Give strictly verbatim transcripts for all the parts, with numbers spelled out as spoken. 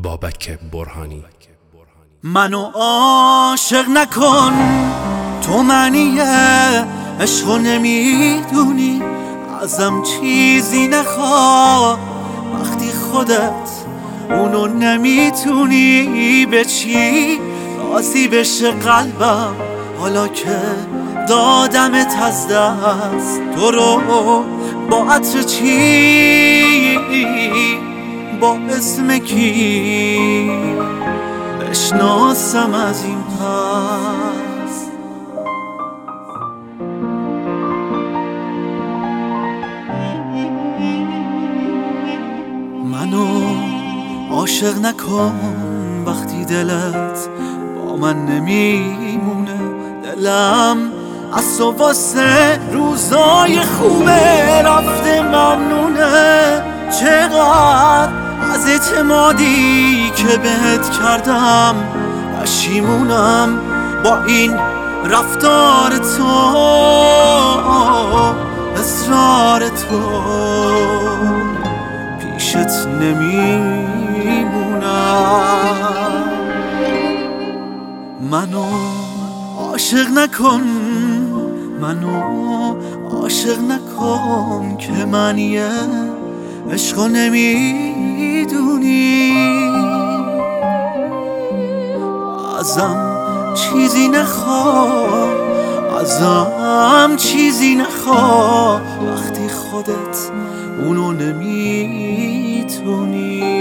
بابک برهانی. منو عاشق نکن، تو معنی عشقو نمیدونی، ازم چیزی نخواه وقتی خودت اونو نمیتونی. به چی راضی بشه قلبم حالا که دادمت از دست؟ تو رو با عطر چی، با اسم کی بشناسم از این پس؟ منو عاشق نکن وقتی دلت با من نمیمونه. دلم از تو واسه روزای خوبه رفته ممنونه. چقدر از اعتمادی که بهت کردم پشیمونم، با این رفتار تو، اصرار تو، پیشت نمیمونم. منو عاشق نکن، منو عاشق نکن که منیه عشقو نمیدونی. ازم چیزی نخواه، ازم چیزی نخواه وقتی خودت اونو نمیتونی.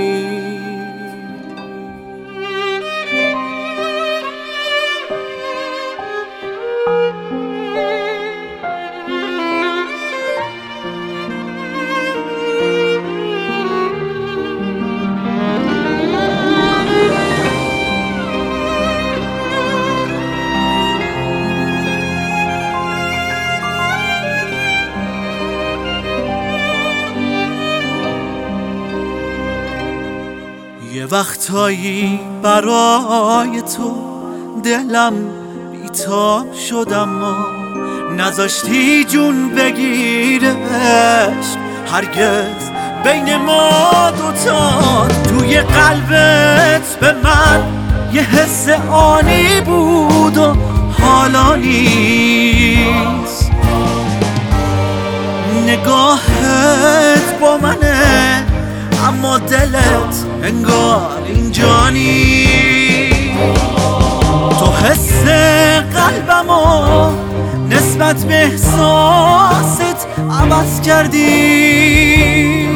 یه وقتایی برای تو دلم بیتاب شد، اما نذاشتی جون بگیره عشق هرگز بین ما دوتا. توی قلبت به من یه حس آنی بود و حالا نیست. نگاهت با منه اما دلت انگار اینجا نیست. تو حس قلبمو نسبت به احساست عوض کردی.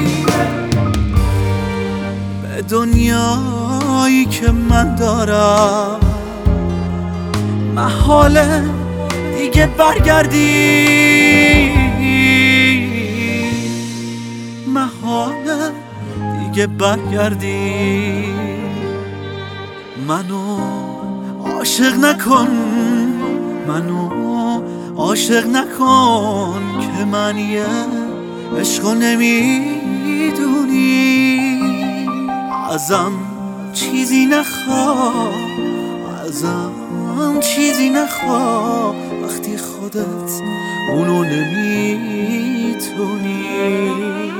به دنیایی که من دارم محاله دیگه برگردی، محاله دیگه برگردی. منو عاشق نکن، منو عاشق نکن که منیه عشقو نمیدونی. ازم چیزی نخواه، ازم چیزی نخواه وقتی خودت اونو نمیتونی.